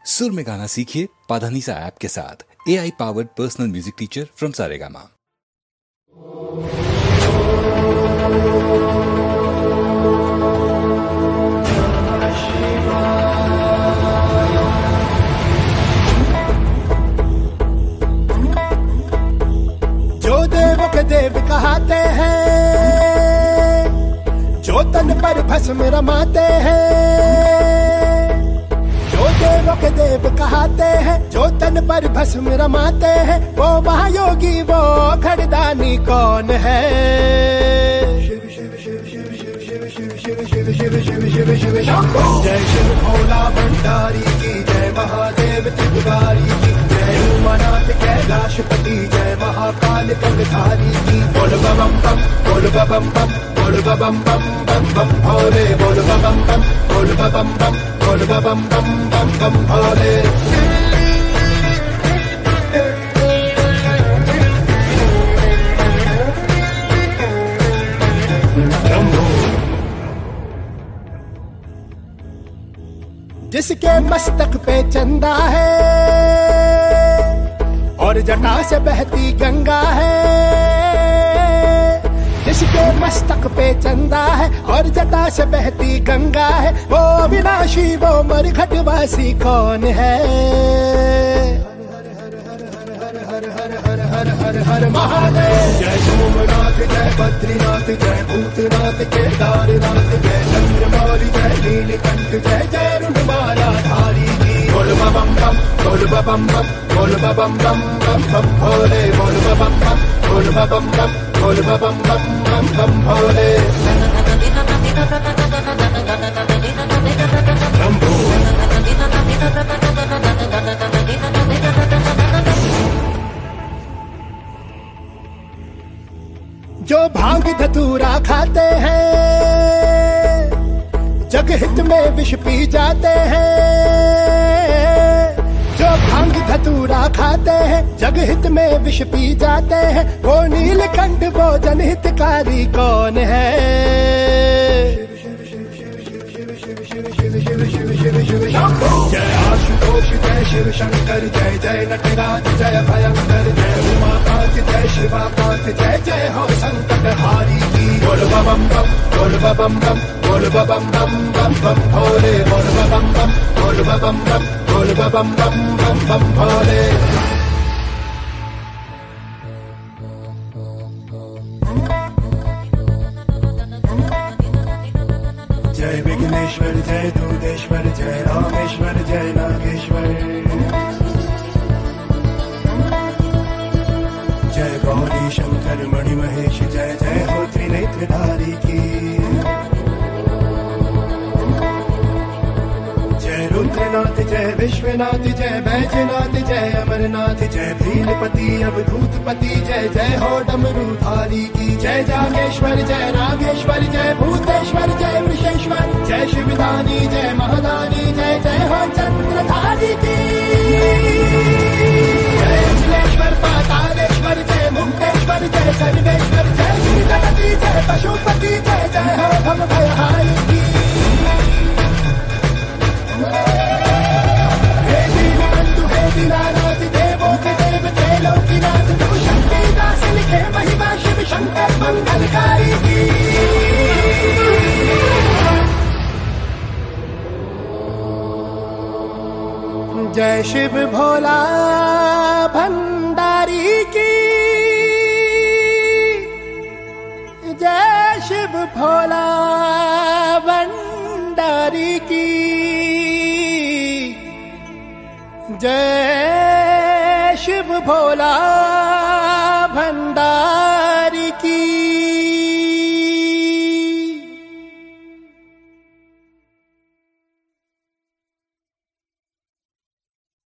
सुर में गाना सीखिए पाधानीसा ऐप के साथ। AI powered personal music teacher from Saregama. जो देव के देव कहाते हैं, जो तन पर भस्म रमाते हैं, जो देव के देव कहाते हैं, जो तन पर भस्म रमाते हैं, वो महायोगी वो खड़दानी कौन है? शिव शिव शिव शिव शिव शिव शिव शिव शिव शिव शिव शिव शिव शंभो। जय शिव भोला भंडारी की जय, महादेव त्रिपुरारी की जय, उमानाथ कैलाशपति जय, महाकाल गंगधारी की। बोल बम बम बोल बम बम बोल बम बम बम बम भोले, बोल बम बम बोल बम बम बोल बम बम बम बम भोले। जिसके मस्तक पे चंदा है और जटा से बहती गंगा है, जिसके मस्तक पे चंदा है और जटा से बहती गंगा है, वो अविनाशी वो मरघटवासी कौन है? हर हर हर हर हर हर महादेव। जय सोमनाथ जय बद्रीनाथ जय भूतनाथ केदारनाथ जय चंद्रमौली जय नीलकंठ जय जय रुंडमाला धारी की। बोल बम बम बोल बम बम बोल बम बम बम बम भोले, बोल बम बम बोल बम बम बोल बम बम बम बम भोले। जो भांग धतूरा खाते हैं, जग हित में विष पी जाते हैं, जो भांग धतूरा खाते हैं, जग हित में विष पी जाते हैं, वो नीलकंठ वो जनहितकारी कौन है? जय आशुतोष जय शिव शंकर जय जय नटराज जय भयंकर जय उमाकांत जय शिवाकांत जय जय हो संकट हारी की। बोल बम बम बोल बम बम बोल बम बम बम बम भोले, बोल बम बम बोल बम बम बोल बम बम बम बम भोले। जय विघ्नेश्वर जय दूधेश्वर जय रामेश्वर जय नागेश्वर, जय गौरी शंकर मणि महेश जय जय हो त्रिनेत्रधारी की। जय रुद्रनाथ जय विश्वनाथ जय बैजनाथ जय अमरनाथ जय भीलपति अवधूतपति जय जय हो डमरूधारी की। जय जागेश्वर जय नागेश्वर जय भूतेश्वर जय वृषेश्वर जय शिवदानी जय महादानी जय जय हो चंद्रधारी की। जय अखिलेश्वर पातालेश्वर जय मुक्तेश्वर जय सर्वेश्वर जय गिरिधरपति जय पशुपति जय जय हो भव भयहारी की। हे दीनबंधु हे दीनानाथ देवों के देव त्रैलोकीनाथ, तू शक्ति दास लिखे महिमा शिव शंकर मंगलकारी की। जय शिव भोला भंडारी की, जय शिव भोला भंडारी की, जय शिव भोला भंडारी।